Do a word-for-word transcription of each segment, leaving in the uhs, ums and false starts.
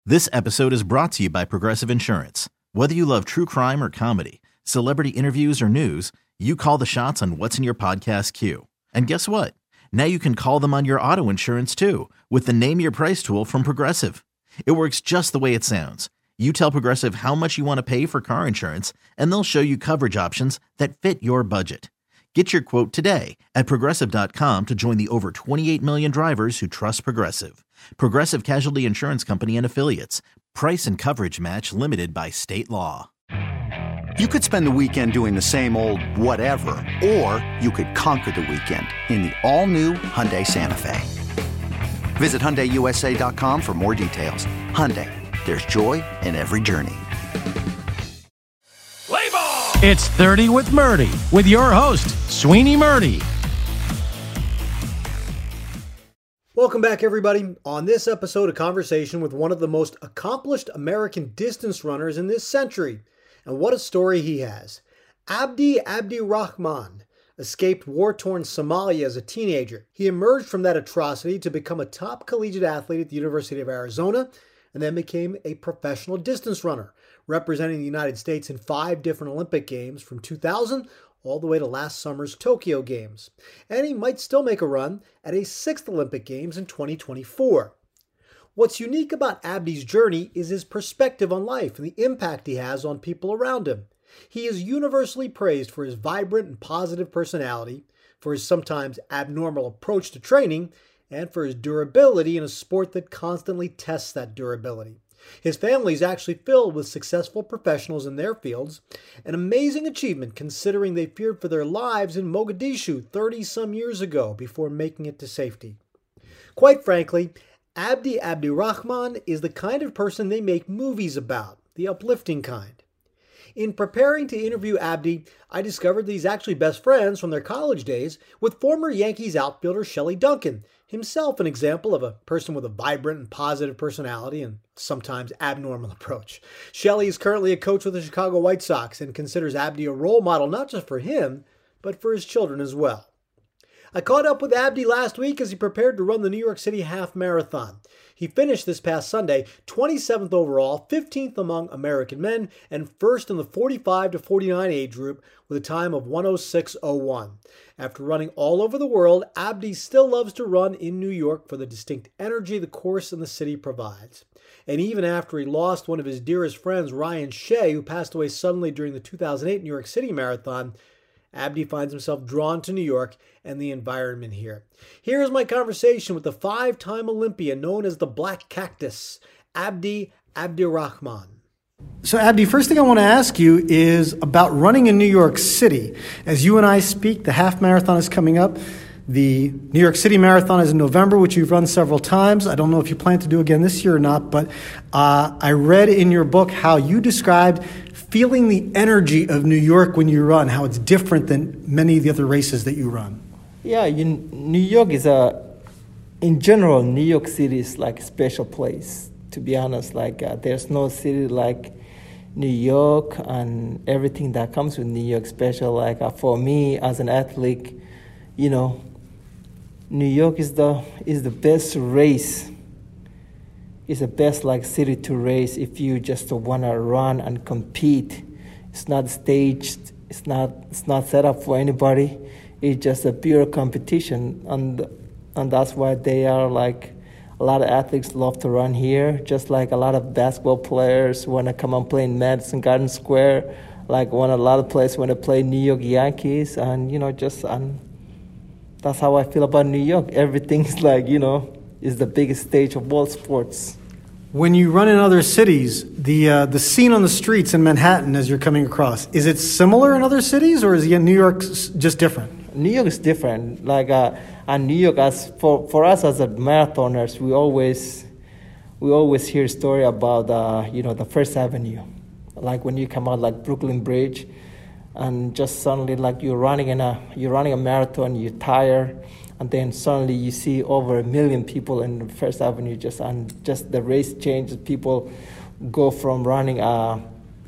This episode is brought to you by Progressive Insurance. Whether you love true crime or comedy, celebrity interviews or news, you call the shots on what's in your podcast queue. And guess what? Now you can call them on your auto insurance too with the Name Your Price tool from Progressive. It works just the way it sounds. You tell Progressive how much you want to pay for car insurance, and they'll show you coverage options that fit your budget. Get your quote today at Progressive dot com to join the over twenty-eight million drivers who trust Progressive. Progressive Casualty Insurance Company and Affiliates. Price and coverage match limited by state law. You could spend the weekend doing the same old whatever, or you could conquer the weekend in the all-new Hyundai Santa Fe. Visit Hyundai U S A dot com for more details. Hyundai, there's joy in every journey. Play ball! It's thirty with Murdy, with your host, Sweeney Murdy. Welcome back, everybody. On this episode, a conversation with one of the most accomplished American distance runners in this century. And what a story he has. Abdi Abdirahman escaped war-torn Somalia as a teenager. He emerged from that atrocity to become a top collegiate athlete at the University of Arizona, and then became a professional distance runner, representing the United States in five different Olympic Games from two thousand all the way to last summer's Tokyo Games. And he might still make a run at a sixth Olympic Games in twenty twenty-four. What's unique about Abdi's journey is his perspective on life and the impact he has on people around him. He is universally praised for his vibrant and positive personality, for his sometimes abnormal approach to training, and for his durability in a sport that constantly tests that durability. His family is actually filled with successful professionals in their fields, an amazing achievement considering they feared for their lives in Mogadishu thirty-some years ago before making it to safety. Quite frankly, Abdi Abdirahman is the kind of person they make movies about, the uplifting kind. In preparing to interview Abdi, I discovered that he's actually best friends from their college days with former Yankees outfielder Shelley Duncan, himself an example of a person with a vibrant and positive personality and sometimes abnormal approach. Shelley is currently a coach with the Chicago White Sox and considers Abdi a role model not just for him, but for his children as well. I caught up with Abdi last week as he prepared to run the New York City Half Marathon. He finished this past Sunday twenty-seventh overall, fifteenth among American men, and first in the forty-five to forty-nine age group with a time of one oh six oh one. After running all over the world, Abdi still loves to run in New York for the distinct energy the course and the city provides. And even after he lost one of his dearest friends, Ryan Shea, who passed away suddenly during the two thousand eight New York City Marathon, Abdi finds himself drawn to New York and the environment here. Here is my conversation with the five-time Olympian known as the Black Cactus, Abdi Abdirahman. So Abdi, first thing I want to ask you is about running in New York City. As you and I speak, the half marathon is coming up. The New York City Marathon is in November, which you've run several times. I don't know if you plan to do again this year or not, but uh, I read in your book how you described feeling the energy of New York when you run, how it's different than many of the other races that you run. Yeah, you, New York is a, in general, New York City is like a special place, to be honest. Like uh, there's no city like New York and everything that comes with New York special. Like uh, for me as an athlete, you know, New York is the is the best race. It's the best like city to race if you just want to run and compete. It's not staged. It's not it's not set up for anybody. It's just a pure competition, and and that's why they are like a lot of athletes love to run here. Just like a lot of basketball players want to come and play in Madison Garden Square. Like when a lot of players want to play New York Yankees, and you know just and that's how I feel about New York. Everything's like you know is the biggest stage of world sports. When you run in other cities, the uh, the scene on the streets in Manhattan as you're coming across, is it similar in other cities, or is it New York just different? New York is different. Like uh, and New York, as for, for us as a marathoners, we always we always hear a story about uh, you know the First Avenue, like when you come out like Brooklyn Bridge, and just suddenly like you're running in a you're running a marathon, you're tired. And then suddenly you see over a million people in the First Avenue, just and just the race changes. People go from running a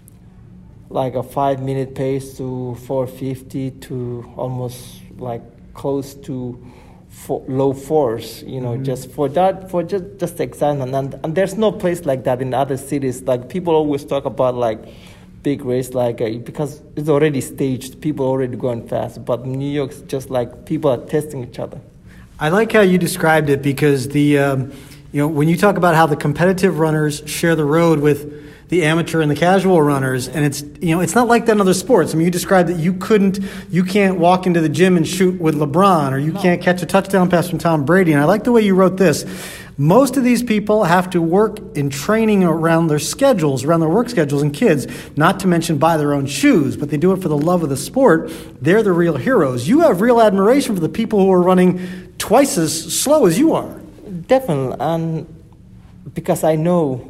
like a five minute pace to four fifty to almost like close to for low force, you know, mm-hmm. just for that, for just, just excitement. And, and there's no place like that in other cities. Like, people always talk about, like, big race, like, uh, because it's already staged, people already going fast. But New York's just like people are testing each other. I like how you described it, because the, um, you know, when you talk about how the competitive runners share the road with the amateur and the casual runners, and it's, you know, it's not like that in other sports. I mean, you described that you couldn't, you can't walk into the gym and shoot with LeBron, or you no. can't catch a touchdown pass from Tom Brady. And I like the way you wrote this. Most of these people have to work in training around their schedules, around their work schedules and kids, not to mention buy their own shoes, but they do it for the love of the sport. They're the real heroes. You have real admiration for the people who are running twice as slow as you are. Definitely, and because I know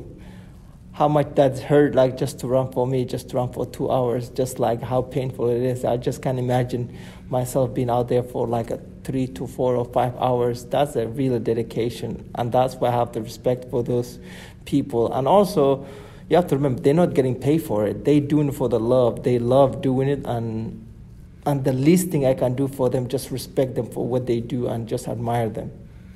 how much that's hurt, like, just to run for me, just to run for two hours, just like how painful it is. I just can't imagine myself being out there for like a three to four or five hours. That's a real dedication, and that's why I have the respect for those people. And also, you have to remember, they're not getting paid for it. They're doing it for the love. They love doing it, and and the least thing I can do for them, just respect them for what they do and just admire them.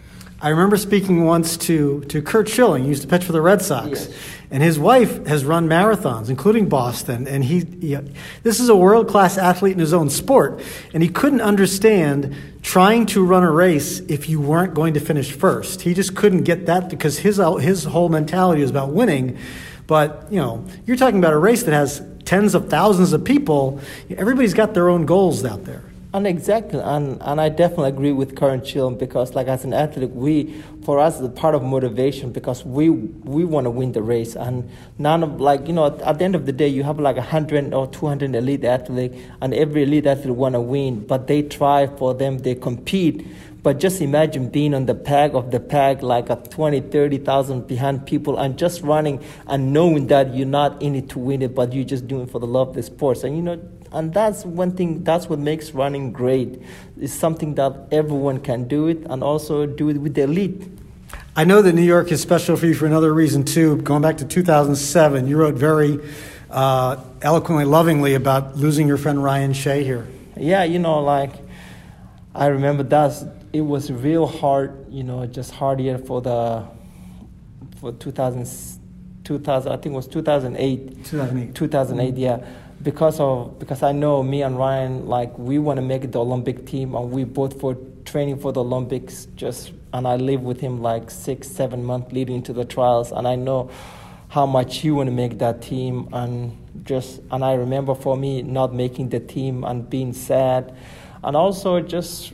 I remember speaking once to, to Curt Schilling. He used to pitch for the Red Sox. Yes. And his wife has run marathons, including Boston. And he, he this is a world-class athlete in his own sport. And he couldn't understand trying to run a race if you weren't going to finish first. He just couldn't get that, because his his whole mentality is about winning. But, you know, you're talking about a race that has tens of thousands of people. Everybody's got their own goals out there. And exactly, and, and I definitely agree with Curt Schilling, because, like, as an athlete, we, for us, it's part of motivation, because we we want to win the race. And none of, like, you know, at the end of the day, you have like one hundred or two hundred elite athletes, and every elite athlete want to win, but they try for them, they compete. But just imagine being on the pack of the pack, like a twenty, thirty thousand behind people, and just running and knowing that you're not in it to win it, but you're just doing it for the love of the sports. And, you know, and that's one thing, that's what makes running great. It's something that everyone can do it, and also do it with the elite. I know that New York is special for you for another reason, too. Going back to two thousand seven, you wrote very uh, eloquently, lovingly about losing your friend Ryan Shea here. Yeah, you know, like, I remember that it was real hard, you know, just hard year for the, for two thousand, two thousand, I think it was two thousand eight. two thousand eight. two thousand eight, yeah. Because of because I know me and Ryan, like, we want to make it the Olympic team, and we both for training for the Olympics. Just and I lived with him like six, seven months leading to the trials, and I know how much he want to make that team. And just and I remember for me not making the team and being sad, and also just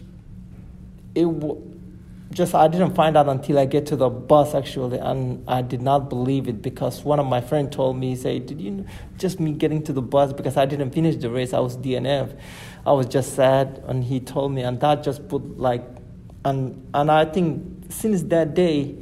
it. W- Just I didn't find out until I get to the bus, actually, and I did not believe it, because one of my friends told me, he said, did you know, just me getting to the bus, because I didn't finish the race, I was D N F. I was just sad, and he told me, and that just put like, and and I think since that day,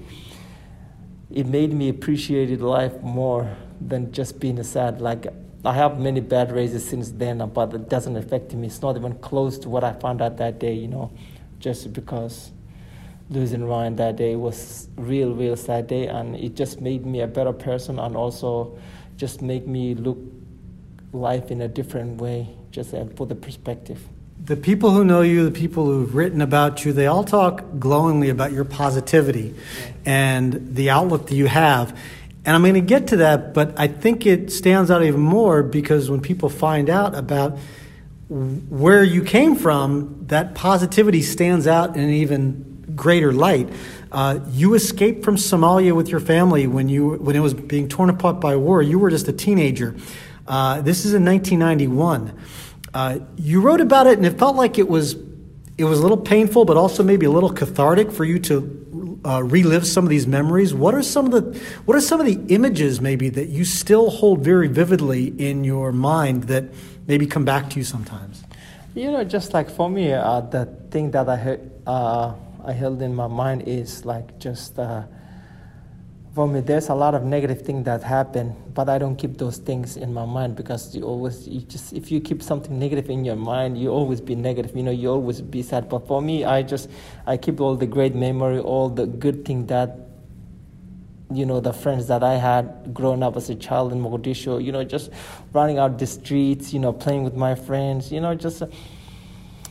it made me appreciate life more than just being sad. Like, I have many bad races since then, but it doesn't affect me. It's not even close to what I found out that day, you know, just because losing Ryan that day was real, real sad day, and it just made me a better person, and also just make me look life in a different way, just uh, put the perspective. The people who know you, the people who've written about you, they all talk glowingly about your positivity yeah. and the outlook that you have. And I'm going to get to that, but I think it stands out even more because when people find out about where you came from, that positivity stands out in an even greater light. Uh, you escaped from Somalia with your family when you when it was being torn apart by war. You were just a teenager. Uh, this is in nineteen ninety-one. Uh, you wrote about it, and it felt like it was it was a little painful, but also maybe a little cathartic for you to uh, relive some of these memories. What are some of the what are some of the images maybe that you still hold very vividly in your mind that maybe come back to you sometimes? You know, just like for me, uh, the thing that I heard. Uh, I held in my mind is like just uh, for me there's a lot of negative things that happen, but I don't keep those things in my mind, because you always you just if you keep something negative in your mind, you always be negative, you know, you always be sad. But for me, I just I keep all the great memory, all the good thing that, you know, the friends that I had growing up as a child in Mogadishu, you know, just running out the streets, you know, playing with my friends, you know, just uh,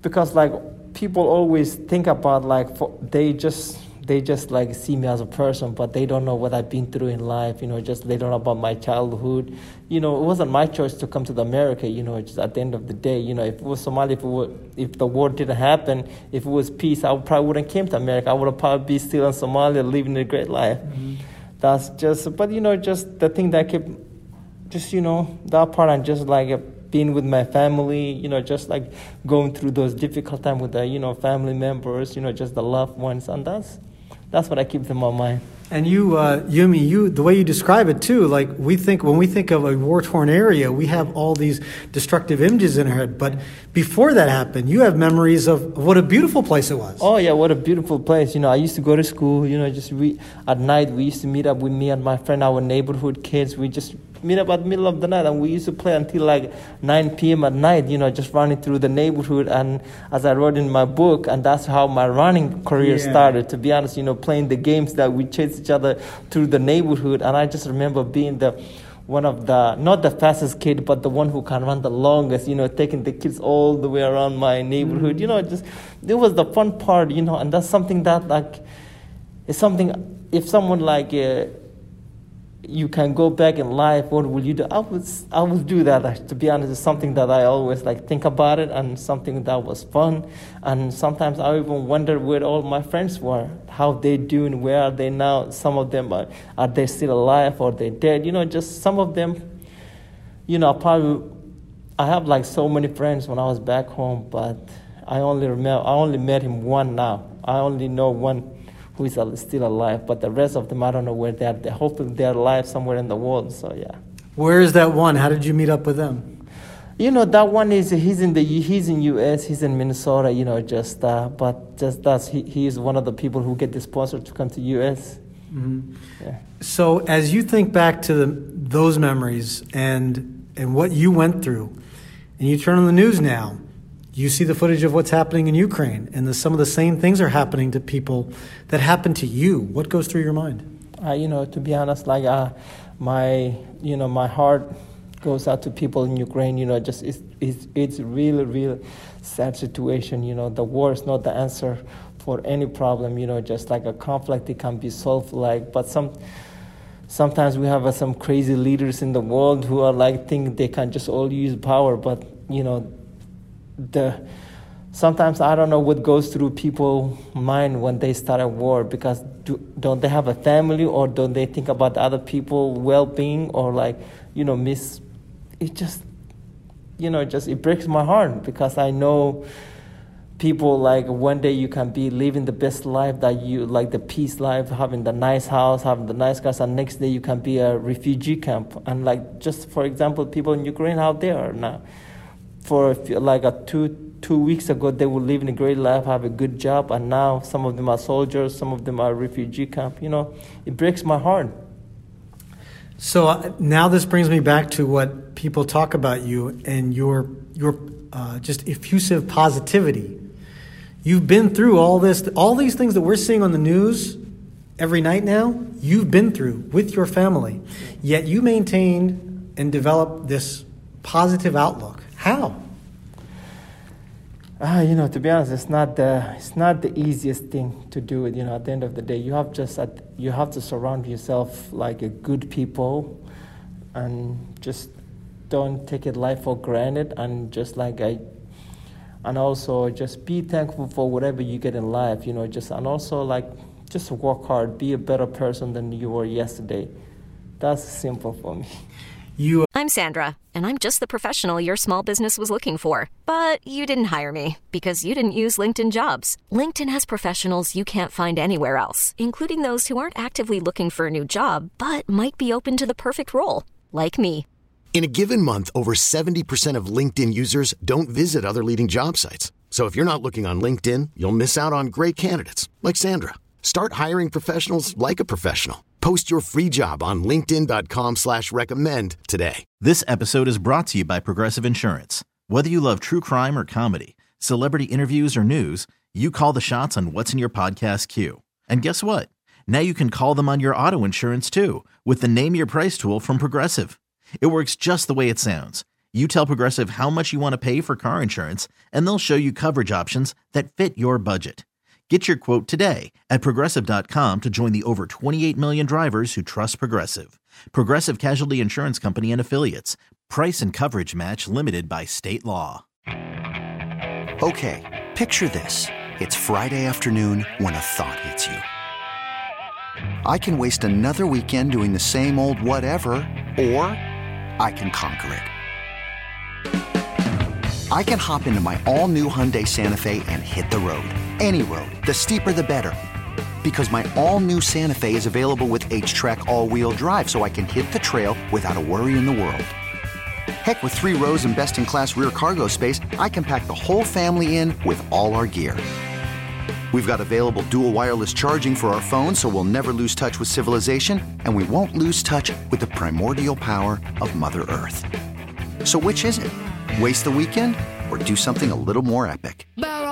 because like people always think about like for, they just they just like see me as a person, but they don't know what I've been through in life. You know, just they don't know about my childhood. You know, it wasn't my choice to come to the America. You know, just at the end of the day, you know, if it was Somalia, if it were, if the war didn't happen, if it was peace, I would probably wouldn't came to America. I would have probably be still in Somalia, living a great life. Mm-hmm. That's just, but you know, just the thing that kept, just you know, that part and just like. A, being with my family, you know, just like going through those difficult times with the, you know, family members, you know, just the loved ones, and that's that's what I keep in my mind. And you, uh, Yumi, you, the way you describe it too, like we think, when we think of a war-torn area, we have all these destructive images in our head, but before that happened, you have memories of, of what a beautiful place it was. Oh yeah, what a beautiful place. You know, I used to go to school, you know, just we, at night we used to meet up with me and my friend, our neighborhood kids, we just meet up at the middle of the night, and we used to play until like nine p.m. at night, you know, just running through the neighborhood. And as I wrote in my book, and that's how my running career yeah. started, to be honest, you know, playing the games that we chased each other through the neighborhood. And I just remember being the one of the, not the fastest kid, but the one who can run the longest, you know, taking the kids all the way around my neighborhood. Mm-hmm. You know, just, it was the fun part, you know, and that's something that like, it's something, if someone like, uh, you can go back in life, what will you do? I would, I would do that. To be honest, it's something that I always like think about it, and something that was fun. And sometimes I even wonder where all my friends were, how they doing, where are they now? Some of them are, are they still alive or they dead? You know, just some of them. You know, probably I have like so many friends when I was back home, but I only remember I only met him one now. I only know one who is still alive, but the rest of them, I don't know where they are. They're hoping they're alive somewhere in the world, so yeah. Where is that one? How did you meet up with them? You know, that one is, he's in the, he's in U S, he's in Minnesota, you know, just, uh, but just that's, he, he is one of the people who get the sponsor to come to U S. Mm-hmm. Yeah. So as you think back to the, those memories and, and what you went through, and you turn on the news now, you see the footage of what's happening in Ukraine, and the, some of the same things are happening to people that happened to you. What goes through your mind? Uh, you know, to be honest, like uh, my, you know, my heart goes out to people in Ukraine. You know, just it's it's it's really really sad situation. You know, the war is not the answer for any problem. You know, just like a conflict, it can be solved. Like, but some. Sometimes we have uh, some crazy leaders in the world who are like think they can just all use power, but you know. The sometimes I don't know what goes through people's mind when they start a war, because do, don't they have a family, or don't they think about other people's well-being, or like, you know, miss it just, you know, just it breaks my heart, because I know people like one day you can be living the best life that you like, the peace life, having the nice house, having the nice cars, and next day you can be a refugee camp. And like, just for example, people in Ukraine, how they are now. For like a two two weeks ago, they were living a great life, have a good job, and now some of them are soldiers, some of them are refugee camp. You know, it breaks my heart. So uh, now this brings me back to what people talk about you and your your uh, just effusive positivity. You've been through all this, all these things that we're seeing on the news every night now. You've been through with your family, yet you maintained and developed this positive outlook. How? Ah, you know, to be honest, it's not the it's not the easiest thing to do it. You know, at the end of the day, you have just you have to surround yourself like a good people, and just don't take it life for granted, and just like I, and also just be thankful for whatever you get in life. You know, just and also like just work hard, be a better person than you were yesterday. That's simple for me. You. I'm Sandra, and I'm just the professional your small business was looking for. But you didn't hire me because you didn't use LinkedIn Jobs. LinkedIn has professionals you can't find anywhere else, including those who aren't actively looking for a new job, but might be open to the perfect role, like me. In a given month, over seventy percent of LinkedIn users don't visit other leading job sites. So if you're not looking on LinkedIn, you'll miss out on great candidates, like Sandra. Start hiring professionals like a professional. Post your free job on linkedin.com slash recommend today. This episode is brought to you by Progressive Insurance. Whether you love true crime or comedy, celebrity interviews or news, you call the shots on what's in your podcast queue. And guess what? Now you can call them on your auto insurance too, with the Name Your Price tool from Progressive. It works just the way it sounds. You tell Progressive how much you want to pay for car insurance, and they'll show you coverage options that fit your budget. Get your quote today at Progressive dot com to join the over twenty-eight million drivers who trust Progressive. Progressive Casualty Insurance Company and Affiliates. Price and coverage match limited by state law. Okay, picture this. It's Friday afternoon when a thought hits you. I can waste another weekend doing the same old whatever, or I can conquer it. I can hop into my all-new Hyundai Santa Fe and hit the road. Any road. The steeper, the better. Because my all-new Santa Fe is available with H-Track all-wheel drive, so I can hit the trail without a worry in the world. Heck, with three rows and best-in-class rear cargo space, I can pack the whole family in with all our gear. We've got available dual wireless charging for our phones, so we'll never lose touch with civilization, and we won't lose touch with the primordial power of Mother Earth. So which is it? Waste the weekend or do something a little more epic?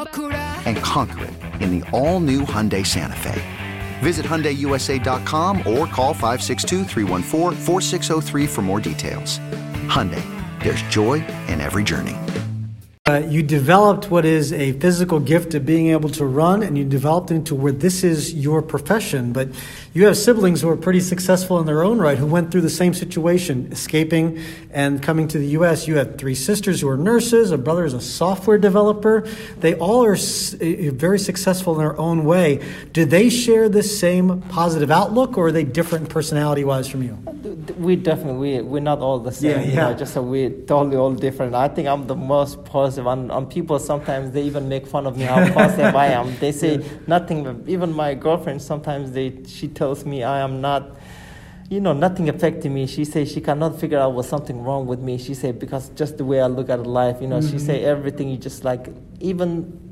And conquer it in the all-new Hyundai Santa Fe. Visit Hyundai U S A dot com or call five six two, three one four, four six zero three for more details. Hyundai, there's joy in every journey. Uh, you developed what is a physical gift of being able to run, and you developed into where this is your profession. But you have siblings who are pretty successful in their own right, who went through the same situation, escaping and coming to the U S. You had three sisters who are nurses, a brother is a software developer. They all are s- very successful in their own way. Do they share this same positive outlook, or are they different personality-wise from you? We definitely, we, we're not all the same. Yeah, you yeah. know, just so we're totally all different. I think I'm the most positive. And, and people sometimes, they even make fun of me how positive I am. They say yeah. nothing, even my girlfriend, sometimes they she tells me I am not, you know, nothing affecting me. She says she cannot figure out what's something wrong with me. She said, because just the way I look at life, you know, mm-hmm. she say everything, you just like, even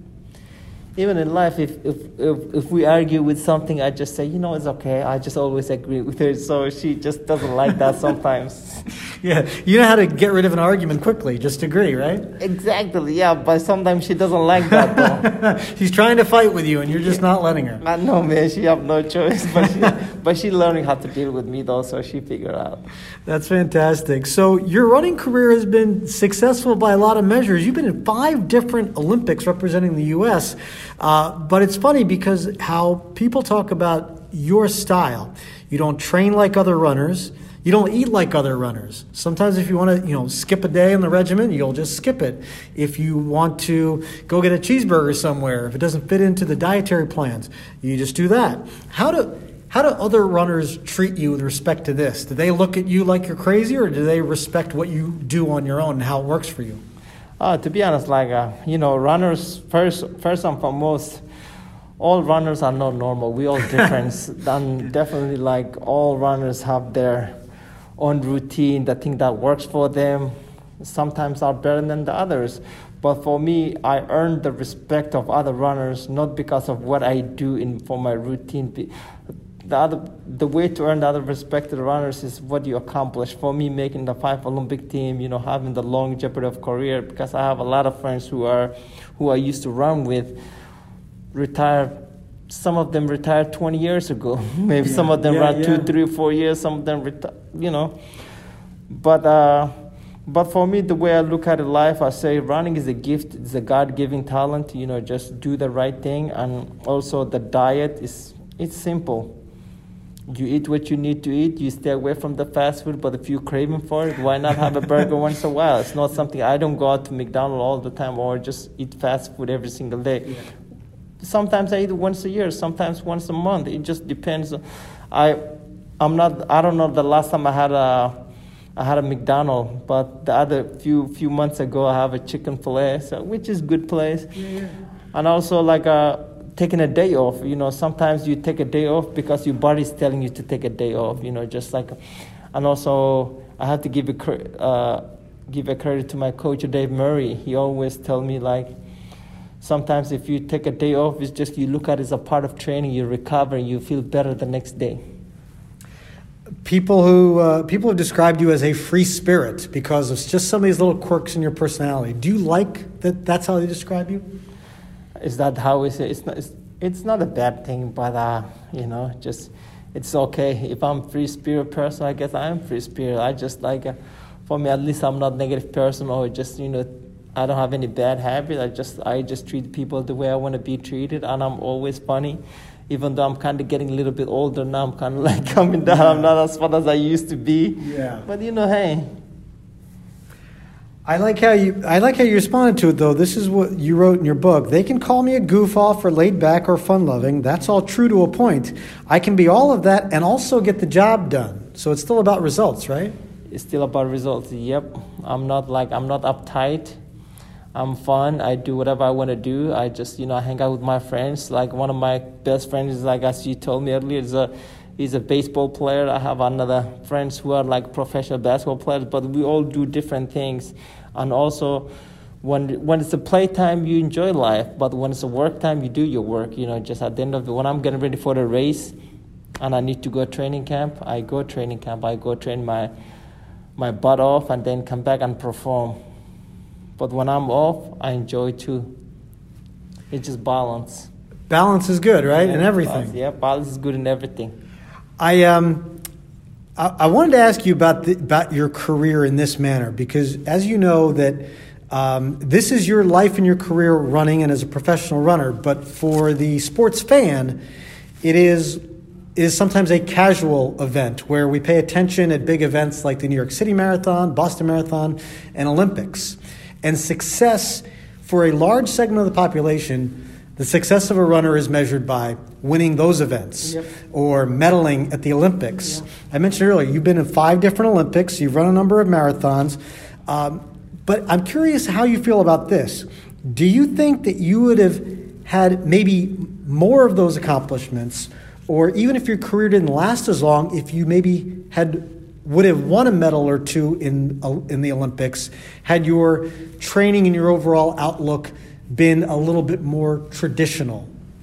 even in life, if, if if if we argue with something, I just say, you know, it's okay. I just always agree with her. So she just doesn't like that sometimes. Yeah, you know how to get rid of an argument quickly. Just agree, right? Exactly, yeah. But sometimes she doesn't like that, though. She's trying to fight with you, and you're just not letting her. I know, man. She have no choice. But she, but she learning how to deal with me, though, so she figured out. That's fantastic. So your running career has been successful by a lot of measures. You've been in five different Olympics representing the U S, Uh, but it's funny because how people talk about your style. You don't train like other runners. You don't eat like other runners. Sometimes if you want to, you know, skip a day in the regimen, you'll just skip it. If you want to go get a cheeseburger somewhere, if it doesn't fit into the dietary plans, you just do that. How do how do other runners treat you with respect to this? Do they look at you like you're crazy, or do they respect what you do on your own and how it works for you? Uh, to be honest, like, uh, you know, runners, first first and foremost, all runners are not normal. We all different. And definitely, like, all runners have their own routine, the thing that works for them. Sometimes are better than the others. But for me, I earned the respect of other runners, not because of what I do in for my routine. The other, the way to earn the other respect of the runners is what you accomplish. For me, making the five Olympic team, you know, having the longevity of career, because I have a lot of friends who are, who I used to run with, retired. Some of them retired twenty years ago. Maybe yeah. some of them yeah, ran yeah. two, three, four years. Some of them, reti- you know. But uh, but for me, the way I look at life, I say running is a gift. It's a God-given talent. You know, just do the right thing, and also the diet is it's simple. You eat what you need to eat. You stay away from the fast food. But if you're craving for it, why not have a burger once in a while? It's not something, I don't go out to McDonald's all the time or just eat fast food every single day. Yeah. Sometimes I eat once a year, sometimes once a month. It just depends. I, I'm not. I don't know the last time I had a, I had a McDonald's, but the other few few months ago I have a chicken fillet, so which is good place. Yeah, yeah. And also like a. Taking a day off, you know, sometimes you take a day off because your body's telling you to take a day off, you know, just like, and also I have to give a, uh, give a credit to my coach, Dave Murray. He always tell me like, sometimes if you take a day off, it's just you look at it as a part of training, you recover, and you feel better the next day. People who uh, people have described you as a free spirit because of just some of these little quirks in your personality. Do you like that? That's how they describe you? Is that how we say? It's not. It's, it's not a bad thing, but uh, you know, just it's okay. If I'm free spirit person, I guess I am free spirit. I just like. Uh, for me, at least I'm not a negative person or just, you know, I don't have any bad habits. I just I just treat people the way I want to be treated, and I'm always funny. Even though I'm kind of getting a little bit older now, I'm kind of like coming down. I'm not as fun as I used to be. Yeah. But, you know, hey. I like how you I like how you responded to it, though. This is what you wrote in your book. They can call me a goof off or laid back or fun loving. That's all true to a point. I can be all of that and also get the job done. So it's still about results, right? It's still about results. Yep. I'm not like I'm not uptight. I'm fun. I do whatever I want to do. I just, you know, hang out with my friends. Like one of my best friends is, like, as you told me earlier, is a he's a baseball player. I have another friends who are like professional basketball players, but we all do different things. And also, when when it's a playtime, you enjoy life. But when it's a work time, you do your work. You know, just at the end of the, when I'm getting ready for the race, and I need to go training camp, I go training camp. I go train my my butt off, and then come back and perform. But when I'm off, I enjoy too. It's just balance. Balance is good, right? Yeah, in everything. Balance, yeah, balance is good in everything. I um, I, I wanted to ask you about the, about your career in this manner, because as you know that um, this is your life and your career running and as a professional runner. But for the sports fan, it is is sometimes a casual event where we pay attention at big events like the New York City Marathon, Boston Marathon, and Olympics. And success for a large segment of the population, the success of a runner is measured by winning those events. Yep. Or medaling at the Olympics. Yep. I mentioned earlier, you've been in five different Olympics, you've run a number of marathons, um, but I'm curious how you feel about this. Do you think that you would have had maybe more of those accomplishments, or even if your career didn't last as long, if you maybe had would have won a medal or two in in the Olympics, had your training and your overall outlook been a little bit more traditional?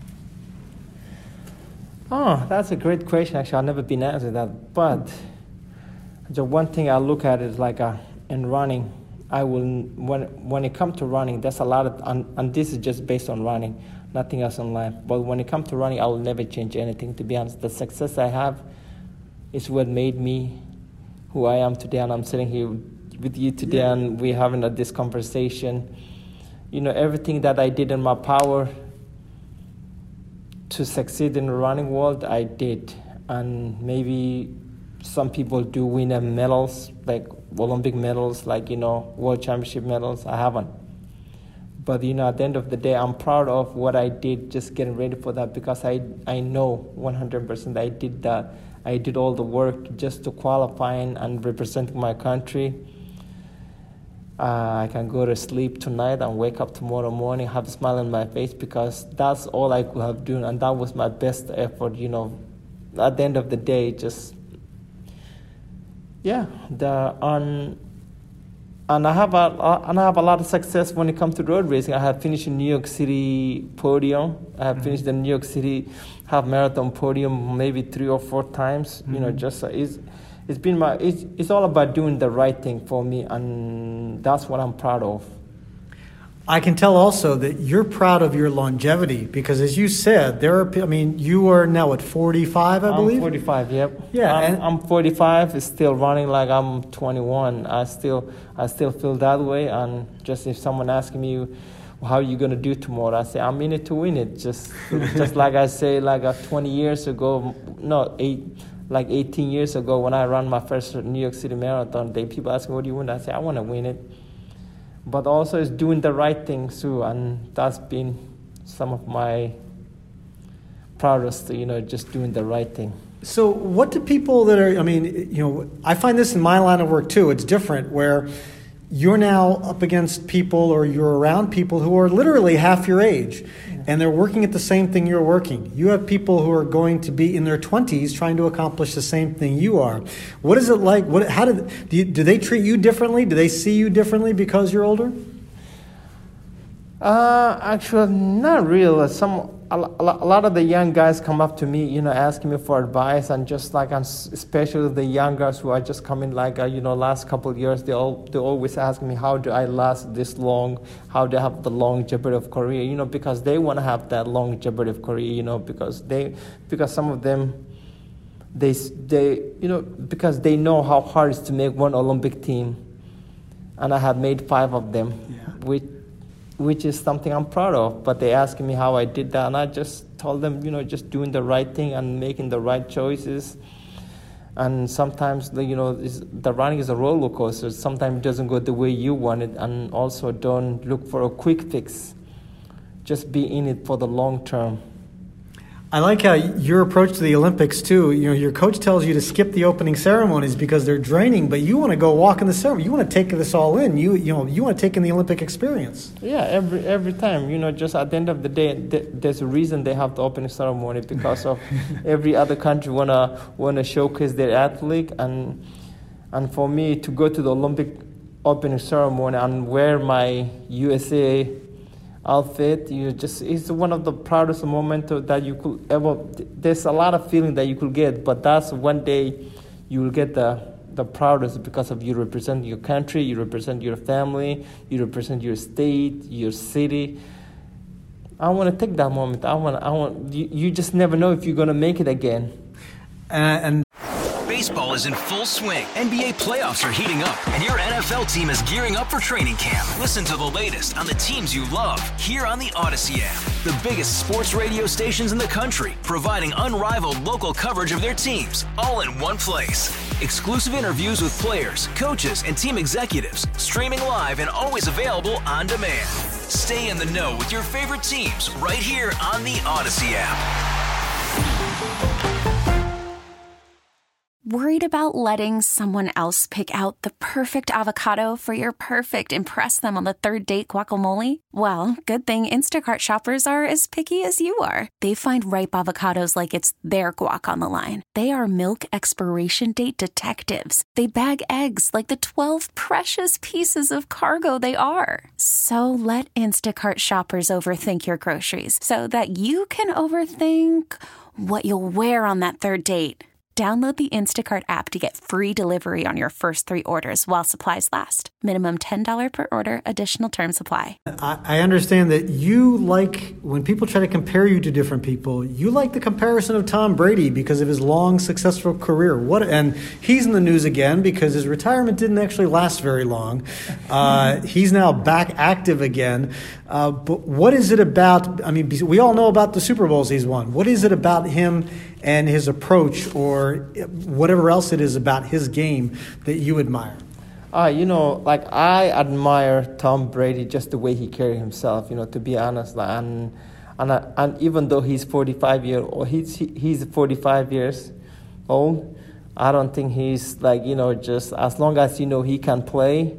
Oh, that's a great question. Actually, I've never been answered that. But the one thing I look at is like uh, in running, I will when when it comes to running, there's a lot of and, and this is just based on running, nothing else in life. But when it comes to running, I will never change anything. To be honest, the success I have is what made me who I am today, and I'm sitting here with you today, yeah. And we're having a, this conversation. You know, everything that I did in my power to succeed in the running world, I did. And maybe some people do win medals, like Olympic medals, like, you know, World Championship medals. I haven't. But, you know, at the end of the day, I'm proud of what I did, just getting ready for that, because I, I know one hundred percent I did that. I did all the work just to qualifying and representing my country. Uh, I can go to sleep tonight and wake up tomorrow morning, have a smile on my face, because that's all I could have done, and that was my best effort, you know. At the end of the day, just, yeah, the on, and I have a and I have a lot of success when it comes to road racing. I have finished in New York City podium. I have mm-hmm. finished the New York City half marathon podium maybe three or four times. Mm-hmm. You know, just uh, it's it's been my it's it's all about doing the right thing for me, and that's what I'm proud of. I can tell also that you're proud of your longevity, because as you said, there are, I mean, you are now at forty-five, I believe? I'm forty-five, yep. Yeah. I'm, and I'm forty-five, still running like I'm twenty-one. I still I still feel that way, and just if someone asks me, well, how are you going to do tomorrow? I say, I'm in it to win it. Just just like I say, like uh, twenty years ago, no, eight, like eighteen years ago when I ran my first New York City Marathon, they people ask me, what do you want? I say, I want to win it. But also it's doing the right thing too, and that's been some of my proudest, you know, just doing the right thing. So what do people that are, I mean, you know, I find this in my line of work too. It's different, where you're now up against people, or you're around people who are literally half your age, yeah. and they're working at the same thing you're working. You have people who are going to be in their twenties trying to accomplish the same thing you are. What is it like? What? How did do, you, do they treat you differently? Do they see you differently because you're older? Uh, actually, not really. Some a, a lot of the young guys come up to me, you know, asking me for advice, and just like, I'm, especially the young guys who are just coming, like, uh, you know, last couple of years, they all they always ask me, how do I last this long? How do I have the longevity of career? You know, because they want to have that longevity of career, you know, because they, because some of them, they they, you know, because they know how hard it is to make one Olympic team. and I have made five of them, Yeah. which which is something I'm proud of. But they asked me how I did that, and I just told them, you know, just doing the right thing and making the right choices. And sometimes, you know, the running is a roller coaster. Sometimes it doesn't go the way you want it, and also don't look for a quick fix. Just be in it for the long term. I like how your approach to the Olympics too. You know, your coach tells you to skip the opening ceremonies because they're draining, but you want to go walk in the ceremony. You want to take this all in. You you know, you want to take in the Olympic experience. Yeah, every every time. You know, just at the end of the day, th- there's a reason they have the opening ceremony, because of every other country wanna wanna showcase their athlete, and and for me to go to the Olympic opening ceremony and wear my U S A outfit, you just it's one of the proudest moments that you could ever. There's a lot of feeling that you could get, but that's one day you will get the the proudest, because of you represent your country, you represent your family, you represent your state, your city. I want to take that moment. I want. I want. You, you just never know if you're gonna make it again. Uh, and. Baseball is in full swing. N B A playoffs are heating up, and your N F L team is gearing up for training camp. Listen to the latest on the teams you love here on the Odyssey app. The biggest sports radio stations in the country, providing unrivaled local coverage of their teams, all in one place. Exclusive interviews with players, coaches, and team executives, streaming live and always available on demand. Stay in the know with your favorite teams right here on the Odyssey app. Worried about letting someone else pick out the perfect avocado for your perfect impress them on the third date guacamole? Well, good thing Instacart shoppers are as picky as you are. They find ripe avocados like it's their guac on the line. They are milk expiration date detectives. They bag eggs like the twelve precious pieces of cargo they are. So let Instacart shoppers overthink your groceries so that you can overthink what you'll wear on that third date. Download the Instacart app to get free delivery on your first three orders while supplies last. Minimum ten dollars per order. Additional terms apply. I, I understand that you like, when people try to compare you to different people, you like the comparison of Tom Brady because of his long, successful career. What? And he's in the news again because his retirement didn't actually last very long. Uh, he's now back active again. Uh, but what is it about, I mean, we all know about the Super Bowls he's won. What is it about him and his approach, or whatever else it is about his game, that you admire? Uh, you know, like I admire Tom Brady just the way he carried himself, you know, to be honest. Like, and and I, and even though he's forty-five year old, he's he, he's forty-five years old, I don't think he's like, you know, just as long as you know he can play,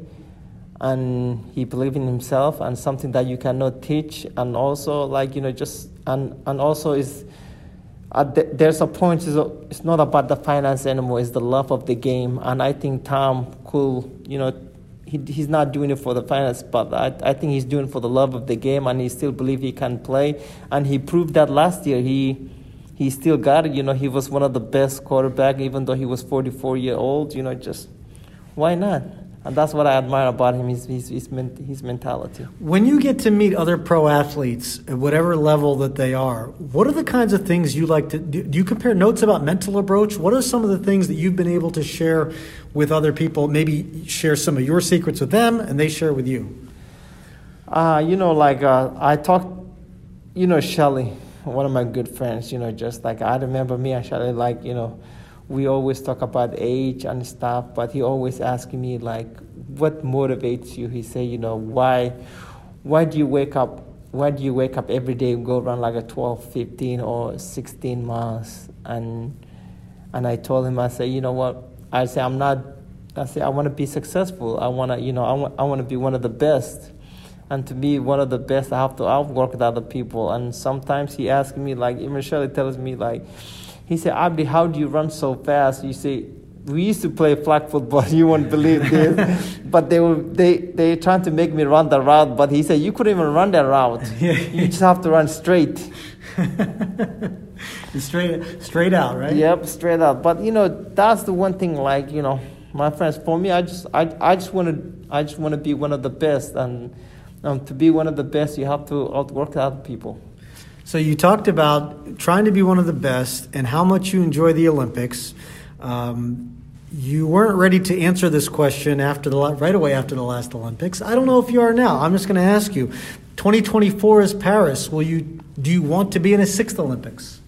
and he believes in himself, and something that you cannot teach, and also like, you know, just and and also is. Uh, th- there's a point, it's, a, it's not about the finance anymore, it's the love of the game. And I think Tom could, you know, he he's not doing it for the finance, but I, I think he's doing it for the love of the game, and he still believes he can play. And he proved that last year. He he still got it. You know, he was one of the best quarterbacks, even though he was forty-four years old. You know, just why not? And that's what I admire about him, his, his, his, his mentality. When you get to meet other pro athletes at whatever level that they are, what are the kinds of things you like to do? Do you compare notes about mental approach? What are some of the things that you've been able to share with other people? Maybe share some of your secrets with them and they share with you. Uh, you know, like uh, I talked, you know, Shelly, one of my good friends, you know, just like I remember me and Shelly, like, you know, we always talk about age and stuff, but he always asks me, like, what motivates you? He say, you know, why why do you wake up why do you wake up every day and go around like a twelve, fifteen or sixteen miles? And and I told him, I say, you know what? I say, I'm not, I say, I want to be successful. I want to, you know, I want, I want to be one of the best. And to be one of the best, I have to outwork with other people. And sometimes he asks me, like, even Shirley tells me, like, he said, Abdi, how do you run so fast? You say, we used to play flag football. You won't believe this. But they were they they trying to make me run the route. But he said, you couldn't even run that route. You just have to run straight. straight straight out, right? Yep, straight out. But you know, that's the one thing. Like, you know, my friends, for me, I just I I just want to I just want to be one of the best. And um, to be one of the best, you have to outwork other people. So you talked about trying to be one of the best and how much you enjoy the Olympics. Um, You weren't ready to answer this question after the right away after the last Olympics. I don't know if you are now. I'm just going to ask you. twenty twenty-four is Paris. Will you? Do you want to be in a sixth Olympics?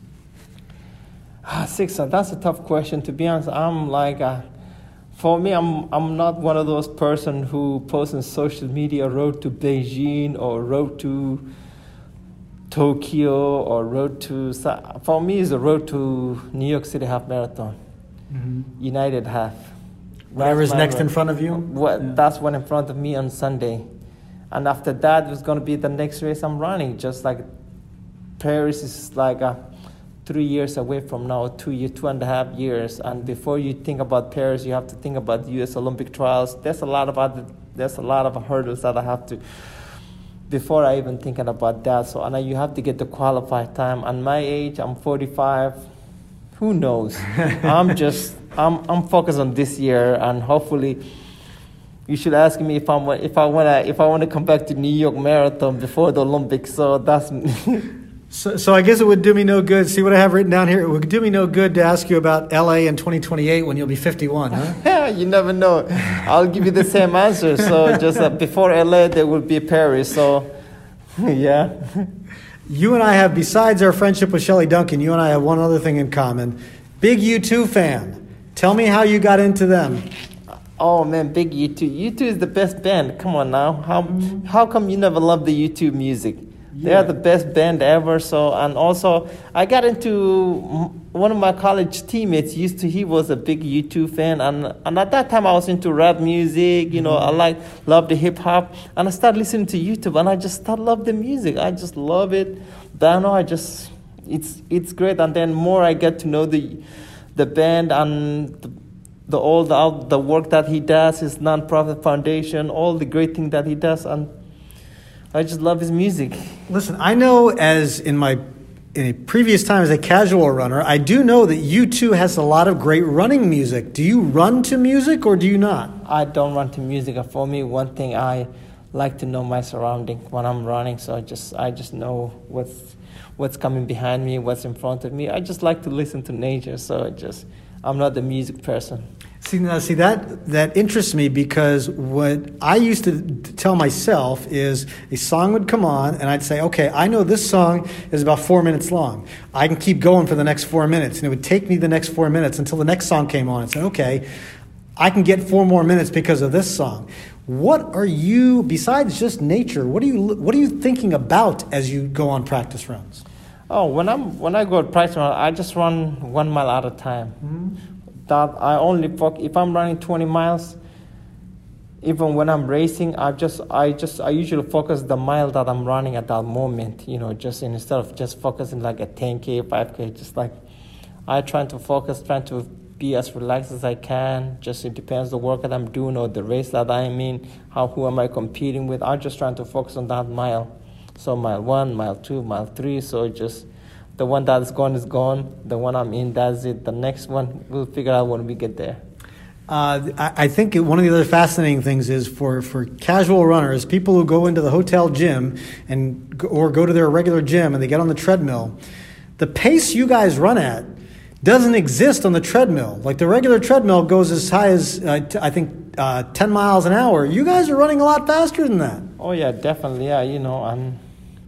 Ah, sixth. That's a tough question. To be honest, I'm like, uh, for me, I'm I'm not one of those person who posts on social media road to Beijing or road to Tokyo or road to. For me, it's a road to New York City half marathon. Mm-hmm. United half. Whatever's next road. In front of you? What, yeah. That's one in front of me on Sunday. And after that, it was going to be the next race I'm running. Just like Paris is like a, three years away from now, two, year, two and a half years. And before you think about Paris, you have to think about the U S Olympic trials. There's a lot of other, there's a lot of hurdles that I have to, before I even thinking about that. So and you have to get the qualified time. At my age, I'm forty-five. Who knows? I'm just, I'm I'm focused on this year, and hopefully, you should ask me if I'm if I wanna if I wanna come back to New York Marathon before the Olympics. So that's. so so I guess it would do me no good. See what I have written down here. It would do me no good to ask you about L A in twenty twenty-eight when you'll be fifty-one, huh? You never know. I'll give you the same answer. So just uh, before L A, there will be Paris. So, yeah. You and I have, besides our friendship with Shelley Duncan, you and I have one other thing in common. Big U two fan. Tell me how you got into them. Oh, man, big U two. U two is the best band. Come on now. How mm-hmm. how come you never loved the U two music? Yeah. They are the best band ever. So, and also, I got into, one of my college teammates used to, he was a big U two fan. And, and at that time, I was into rap music. You know, mm-hmm. I like, love the hip hop. And I started listening to YouTube, and I just started love the music. I just love it. But I know I just, it's it's great. And then more I get to know the the band and the, the all the, the work that he does, his nonprofit foundation, all the great things that he does. And I just love his music. Listen, I know as in my in a previous time as a casual runner, I do know that U two has a lot of great running music. Do you run to music or do you not? I don't run to music. For me, one thing I like to know my surrounding when I'm running. So I just I just know what's what's coming behind me, what's in front of me. I just like to listen to nature. So I just I'm not the music person. See, now, see that that interests me because what I used to tell myself is a song would come on and I'd say, okay, I know this song is about four minutes long. I can keep going for the next four minutes. And it would take me the next four minutes until the next song came on and said, okay, I can get four more minutes because of this song. What are you, besides just nature, what are you what are you thinking about as you go on practice runs? Oh, when I'm when I go to practice run, I just run one mile at a time. Mm-hmm. That I only focus, if I'm running twenty miles, even when I'm racing, I just I just I usually focus the mile that I'm running at that moment. You know, just instead of just focusing like a ten K, five K, just like I try to focus, trying to be as relaxed as I can. Just it depends the work that I'm doing or the race that I'm in. How who am I competing with? I'm just trying to focus on that mile. So mile one, mile two, mile three. So just. The one that's gone is gone. The one I'm in, that's it. The next one, we'll figure out when we get there. Uh, I, I think one of the other fascinating things is for, for casual runners, people who go into the hotel gym and or go to their regular gym and they get on the treadmill, the pace you guys run at doesn't exist on the treadmill. Like the regular treadmill goes as high as, uh, t- I think, uh, ten miles an hour. You guys are running a lot faster than that. Oh, yeah, definitely. Yeah, you know, and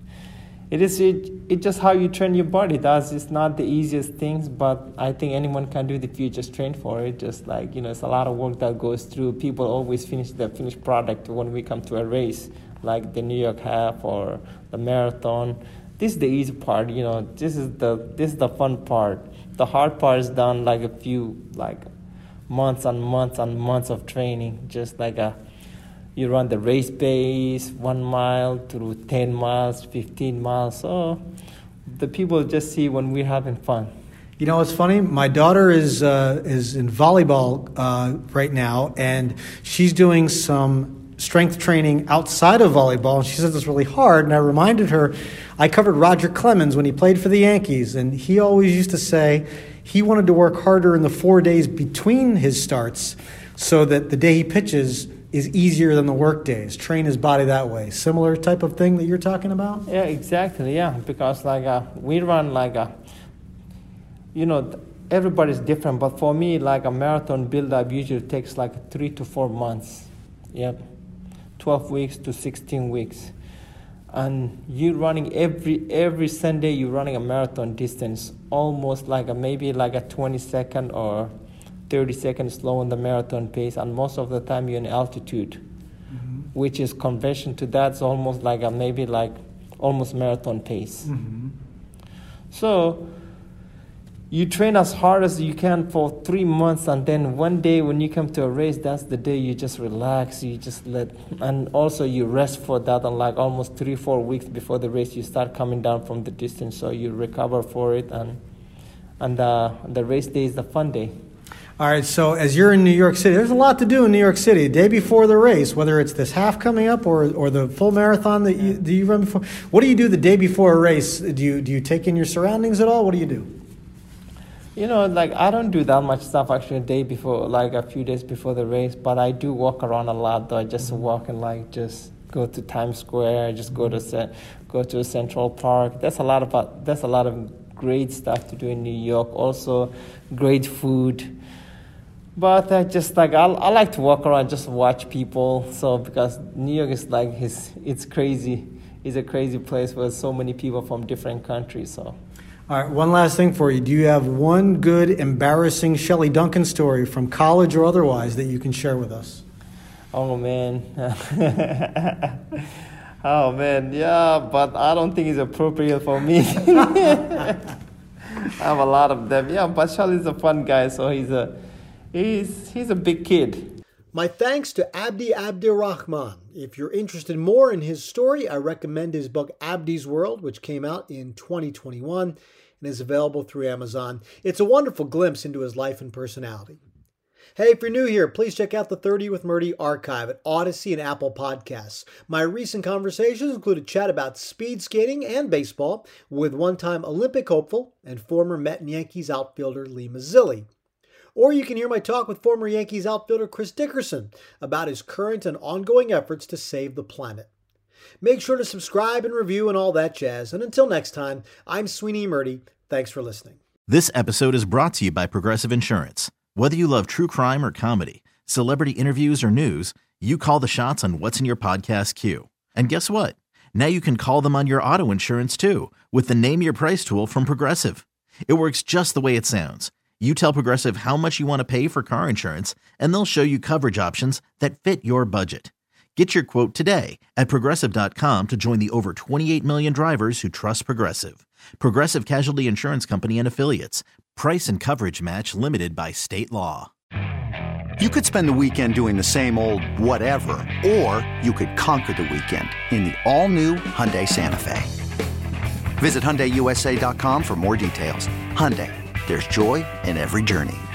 It is it, it just how you train your body. That's it's not the easiest things, but I think anyone can do it if you just train for it. Just like, you know, it's a lot of work that goes through. People always finish the finished product when we come to a race, like the New York half or the marathon. This is the easy part, you know. This is the this is the fun part. The hard part is done like a few like months and months and months of training. Just like a You run the race pace, one mile through ten miles, fifteen miles. So the people just see when we're having fun. You know, it's funny. My daughter is uh, is in volleyball uh, right now, and she's doing some strength training outside of volleyball. And she says it's really hard. And I reminded her, I covered Roger Clemens when he played for the Yankees, and he always used to say he wanted to work harder in the four days between his starts so that the day he pitches is easier than the work days. Train his body that way. Similar type of thing that you're talking about? Yeah, exactly. Yeah, because like uh, we run like a, you know, everybody's different, but for me, like a marathon build-up usually takes like three to four months. Yep, twelve weeks to sixteen weeks. And you're running every every Sunday, you're running a marathon distance, almost like a, maybe like a twenty second or thirty seconds slow on the marathon pace, and most of the time you're in altitude, mm-hmm. which is conversion to that's almost like a maybe like almost marathon pace. Mm-hmm. So you train as hard as you can for three months, and then one day when you come to a race, that's the day you just relax, you just let, and also you rest for that, and like almost three, four weeks before the race, you start coming down from the distance, so you recover for it, and and uh, the race day is the fun day. All right, so as you're in New York City, there's a lot to do in New York City. The day before the race, whether it's this half coming up or or the full marathon that you, do you run before, what do you do the day before a race? Do you do you take in your surroundings at all? What do you do? You know, like, I don't do that much stuff actually a day before, like a few days before the race, but I do walk around a lot, though. I just walk and, like, just go to Times Square, just go to go to Central Park. That's a lot of, that's a lot of great stuff to do in New York. Also, great food. But I just, like, I, I like to walk around, just watch people. So, because New York is, like, it's, it's crazy. It's a crazy place with so many people from different countries, so... All right, one last thing for you. Do you have one good, embarrassing Shelley Duncan story from college or otherwise that you can share with us? Oh, man. oh, man, yeah, but I don't think it's appropriate for me. I have a lot of them. Yeah, but Shelley's a fun guy, so he's a, he's, he's a big kid. My thanks to Abdi Abdirahman. If you're interested more in his story, I recommend his book Abdi's World, which came out in twenty twenty-one and is available through Amazon. It's a wonderful glimpse into his life and personality. Hey, if you're new here, please check out the thirty with Murdy archive at Odyssey and Apple Podcasts. My recent conversations include a chat about speed skating and baseball with one-time Olympic hopeful and former Met and Yankees outfielder Lee Mazzilli. Or you can hear my talk with former Yankees outfielder Chris Dickerson about his current and ongoing efforts to save the planet. Make sure to subscribe and review and all that jazz. And until next time, I'm Sweeney Murdy. Thanks for listening. This episode is brought to you by Progressive Insurance. Whether you love true crime or comedy, celebrity interviews or news, you call the shots on what's in your podcast queue. And guess what? Now you can call them on your auto insurance too with the Name Your Price tool from Progressive. It works just the way it sounds. You tell Progressive how much you want to pay for car insurance, and they'll show you coverage options that fit your budget. Get your quote today at Progressive dot com to join the over twenty-eight million drivers who trust Progressive. Progressive Casualty Insurance Company and Affiliates. Price and coverage match limited by state law. You could spend the weekend doing the same old whatever, or you could conquer the weekend in the all-new Hyundai Santa Fe. Visit Hyundai U S A dot com for more details. Hyundai. There's joy in every journey.